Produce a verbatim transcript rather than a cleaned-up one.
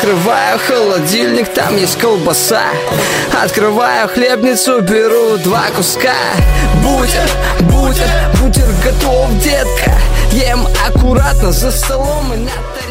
Открываю холодильник, там есть колбаса. Открываю хлебницу, беру два куска. Бутер, бутер, бутер готов, детка. Ем аккуратно за столом и на